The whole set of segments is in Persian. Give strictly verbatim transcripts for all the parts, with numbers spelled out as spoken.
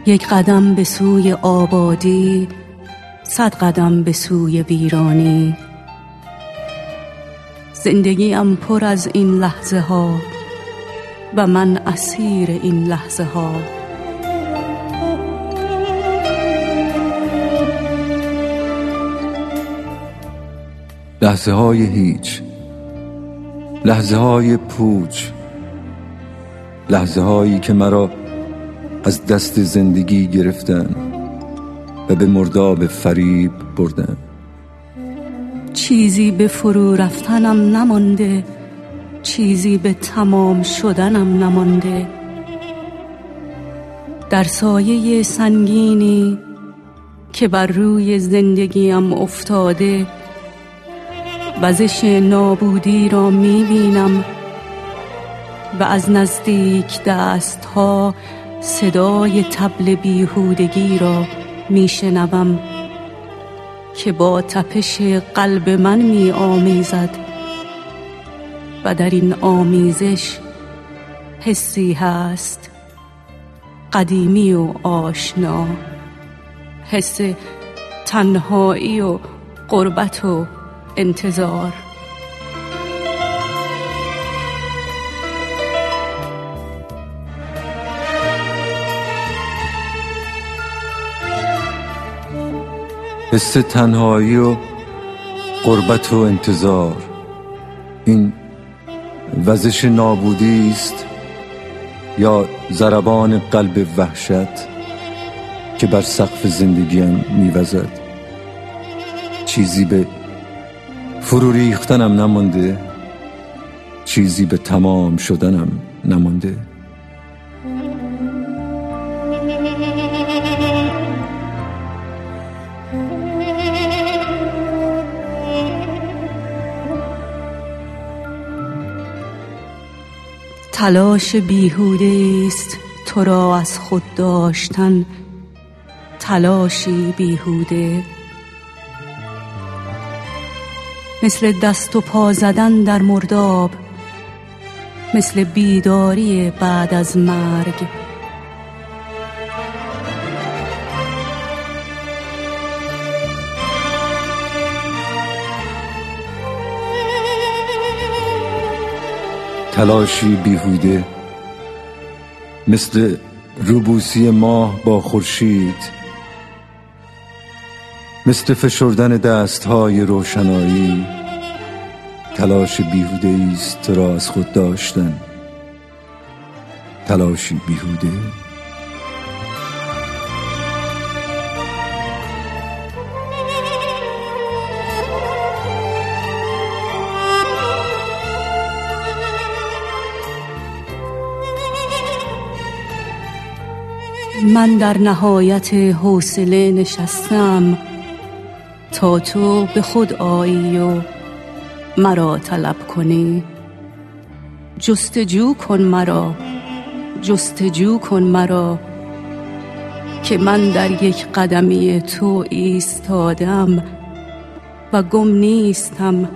یک قدم به سوی آبادی، صد قدم به سوی ویرانی. زندگیم پر از این لحظه ها و من اسیر این لحظه ها. لحظه های هیچ، لحظه های پوچ، لحظه هایی که مرا از دست زندگی گرفتن و به مرداب فریب بردن. چیزی به فرو رفتنم نمانده، چیزی به تمام شدنم نمانده. در سایه سنگینی که بر روی زندگیم افتاده، وزش نابودی را می‌بینم و از نزدیک دست‌ها صدای طبل بیهودگی را میشنوم که با تپش قلب من می‌آمیزد و در این آمیزش حسی هست قدیمی و آشنا، حس تنهایی و غربت و انتظار. حس تنهایی و غربت و انتظار، این وزش نابودی است یا ضربان قلب وحشت که بر سقف زندگیم میوزد؟ چیزی به فرو ریختنم نمانده، چیزی به تمام شدنم نمانده. تلاش بیهوده است تو را از خود داشتن، تلاشی بیهوده، مثل دست و پا زدن در مرداب، مثل بیداری بعد از مرگ. تلاشی بیهوده، مثل روبوسی ماه با خورشید، مثل فشردن دستهای روشنایی. تلاش بیهوده است تو را از خود داشتن، تلاشی بیهوده. من در نهایت حوصله نشستم تا تو به خود آیی و مرا طلب کنی. جستجو کن مرا، جستجو کن مرا، که من در یک قدمی تو ایستادم و گم نیستم.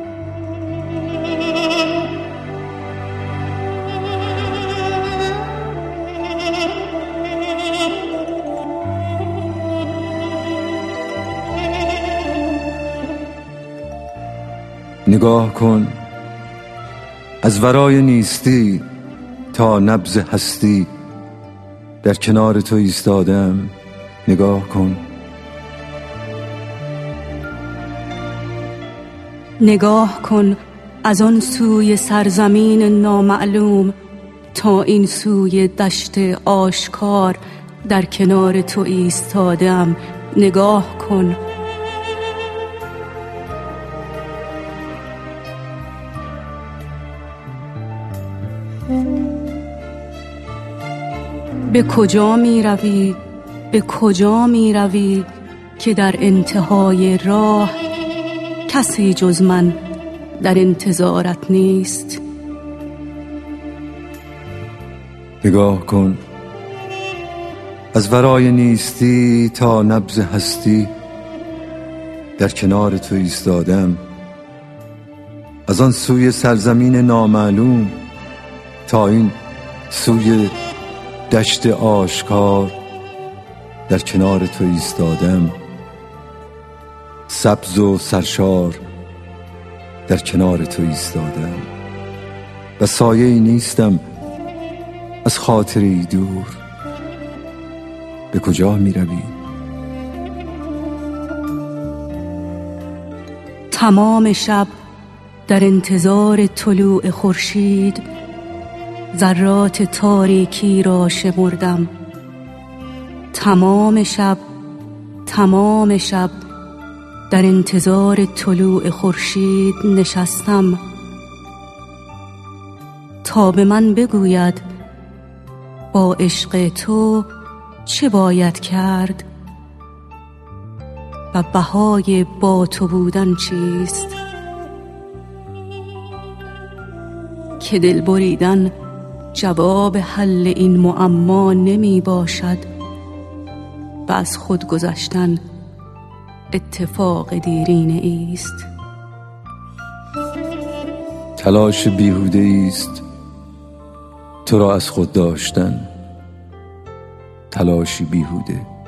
نگاه کن، از ورای نیستی تا نبض هستی در کنار تو ایستادم. نگاه کن، نگاه کن، از آن سوی سرزمین نامعلوم تا این سوی دشت آشکار در کنار تو ایستادم. نگاه کن، به کجا می روی؟ به کجا می روی که در انتهای راه کسی جز من در انتظارت نیست؟ نگاه کن، از ورای نیستی تا نبض هستی در کنار تو ایستادم. از آن سوی سرزمین نامعلوم تا این سوی دشت آشکار در کنار تو ایستادم، سبز و سرشار در کنار تو ایستادم و سایه‌ای نیستم از خاطری دور. به کجا می روی؟ تمام شب در انتظار طلوع خورشید ذرات تاریکی را شمردم. تمام شب تمام شب در انتظار طلوع خورشید نشستم تا به من بگوید با عشق تو چه باید کرد و بهای با تو بودن چیست. که دل بریدن جواب حل این معما نمی باشد و از خود گذشتن اتفاق دیرینه است. تلاش بیهوده است تو را از خود داشتن، تلاشی بیهوده.